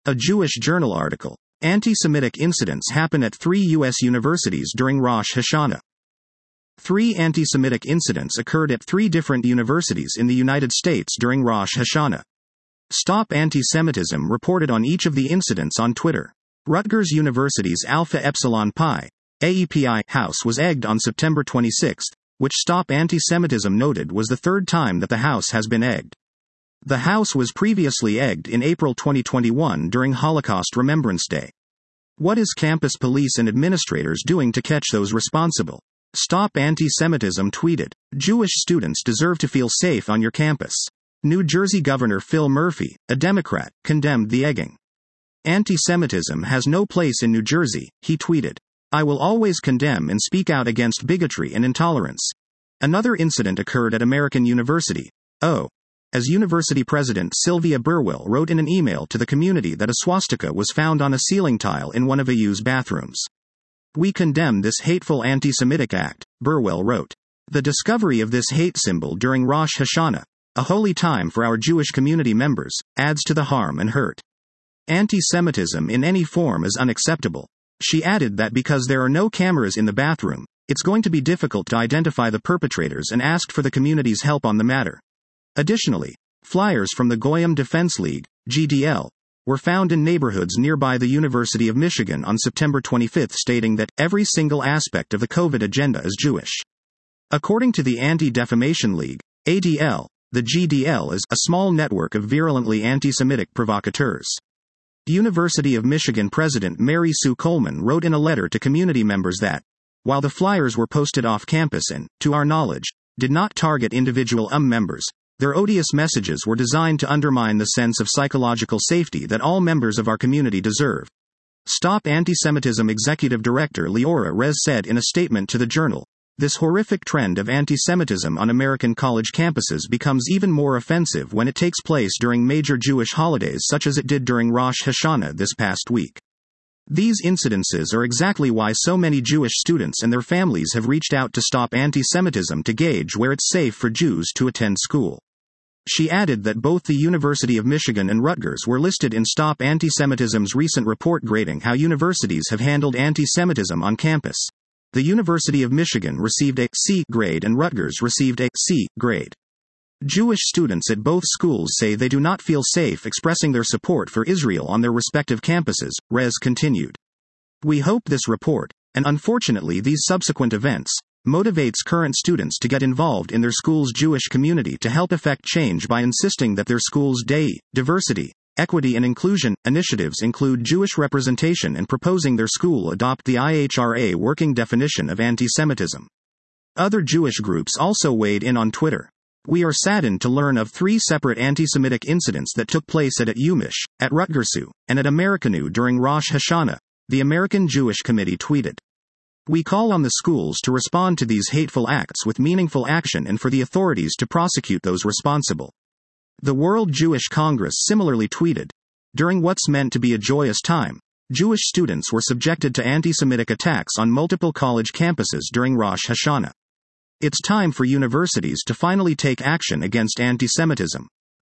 A Jewish Journal article. Anti-Semitic incidents happen at 3 U.S. universities during Rosh Hashanah. 3 anti-Semitic incidents occurred at 3 different universities in the United States during Rosh Hashanah. Stop Anti-Semitism reported on each of the incidents on Twitter. Rutgers University's Alpha Epsilon Pi AEPI house was egged on September 26, which Stop Anti-Semitism noted was the 3rd time that the house has been egged. The house was previously egged in April 2021 during Holocaust Remembrance Day. What is campus police and administrators doing to catch those responsible? Stop Anti-Semitism tweeted, "Jewish students deserve to feel safe on your campus." New Jersey Governor Phil Murphy, a Democrat, condemned the egging. "Anti-Semitism has no place in New Jersey," he tweeted. "I will always condemn and speak out against bigotry and intolerance." Another incident occurred at American University. As University President Sylvia Burwell wrote in an email to the community that a swastika was found on a ceiling tile in one of AU's bathrooms. "We condemn this hateful anti-Semitic act," Burwell wrote. "The discovery of this hate symbol during Rosh Hashanah, a holy time for our Jewish community members, adds to the harm and hurt. Anti-Semitism in any form is unacceptable." She added that because there are no cameras in the bathroom, it's going to be difficult to identify the perpetrators and asked for the community's help on the matter. Additionally, flyers from the Goyim Defense League, GDL, were found in neighborhoods nearby the University of Michigan on September 25 stating that every single aspect of the COVID agenda is Jewish. According to the Anti-Defamation League, ADL, the GDL is a small network of virulently anti-Semitic provocateurs. University of Michigan President Mary Sue Coleman wrote in a letter to community members that, while the flyers were posted off campus and, to our knowledge, did not target individual members, their odious messages were designed to undermine the sense of psychological safety that all members of our community deserve. Stop Anti-Semitism Executive Director Leora Rez said in a statement to the Journal, "This horrific trend of anti-Semitism on American college campuses becomes even more offensive when it takes place during major Jewish holidays such as it did during Rosh Hashanah this past week. These incidences are exactly why so many Jewish students and their families have reached out to Stop Anti-Semitism to gauge where it's safe for Jews to attend school." She added that both the University of Michigan and Rutgers were listed in Stop Anti-Semitism's recent report grading how universities have handled anti-Semitism on campus. The University of Michigan received a C grade and Rutgers received a C grade. Jewish students at both schools say they do not feel safe expressing their support for Israel on their respective campuses, Rez continued. "We hope this report, and unfortunately these subsequent events, motivates current students to get involved in their school's Jewish community to help effect change by insisting that their school's diversity, equity and inclusion initiatives include Jewish representation and proposing their school adopt the IHRA working definition of anti-Semitism." Other Jewish groups also weighed in on Twitter. "We are saddened to learn of 3 separate anti-Semitic incidents that took place at UMich, at Rutgersu, and at Americanu during Rosh Hashanah," the American Jewish Committee tweeted. "We call on the schools to respond to these hateful acts with meaningful action and for the authorities to prosecute those responsible." The World Jewish Congress similarly tweeted, "During what's meant to be a joyous time, Jewish students were subjected to anti-Semitic attacks on multiple college campuses during Rosh Hashanah. It's time for universities to finally take action against anti-Semitism."